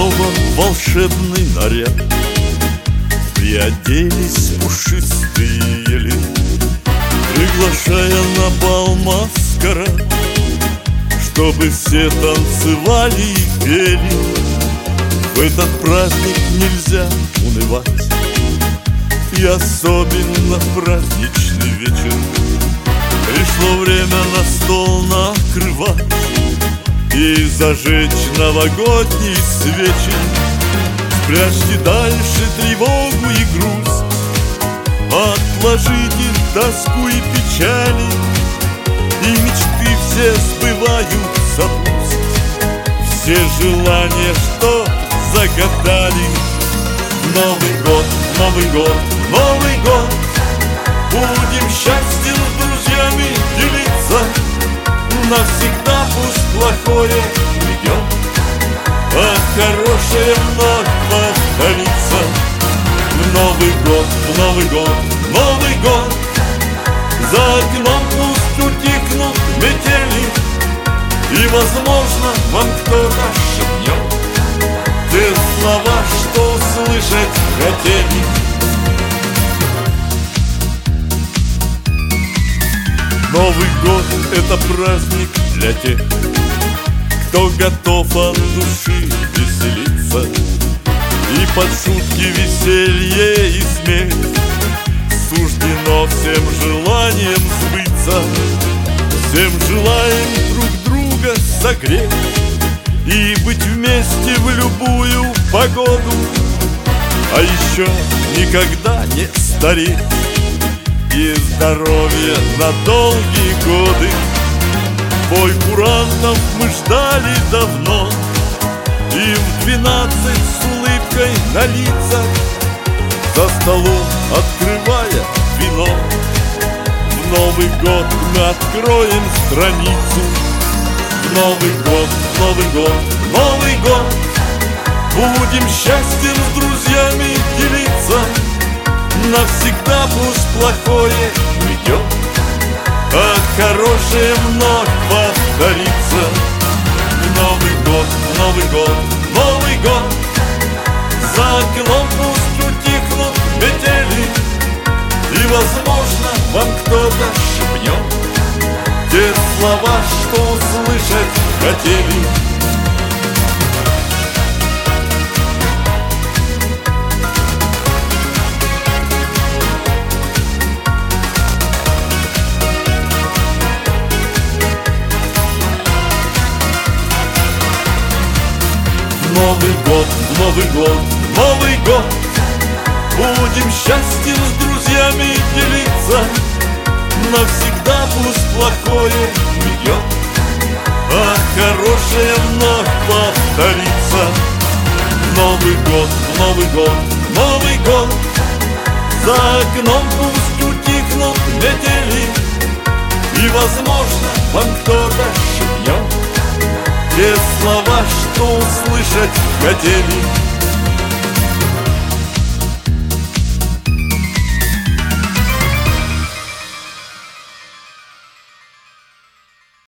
снова волшебный наряд. Приоделись пушистые ели, приглашая на бал маскарад, чтобы все танцевали и пели. В этот праздник нельзя унывать, и особенно в праздничный вечер пришло время на стол накрывать и зажечь новогодние свечи. Спрячьте дальше тревогу и грусть, отложите тоску и печали, и мечты все сбываются пусть, все желания, что загадали. Новый год, Новый год, Новый год, будем счастьем с друзьями делиться. Навсегда пусть плохое уйдет, а хорошее вновь повторится. В Новый год, в Новый год, Новый год, за окном пусть утихнут метели, и, возможно, вам кто-то шепнет те слова, что услышать хотели. Новый год — это праздник для тех, кто готов от души веселиться, и под шутки, веселье и смех суждено всем желаниям сбыться. Всем желаем друг друга согреть и быть вместе в любую погоду, а еще никогда не стареть и здоровье на долгие годы. Бой курантов мы ждали давно, и в 12 с улыбкой на лицах за столом открывая вино. В Новый год мы откроем страницу. В Новый год, Новый год, Новый год, будем счастьем с друзьями делиться. Навсегда пусть плохое уйдет, а хорошее вновь повторится. В Новый год, Новый год, Новый год, за окном пусть утихнут метели, и, возможно, вам кто-то шепнет те слова, что услышать хотели. Новый год, Новый год, Новый год, будем счастьем с друзьями делиться. Навсегда пусть плохое уйдет, а хорошее вновь повторится. Новый год, Новый год, Новый год, за окном пусть утихнут метели, и, возможно, вам кто-то шепнет те слова, что услышать хотели.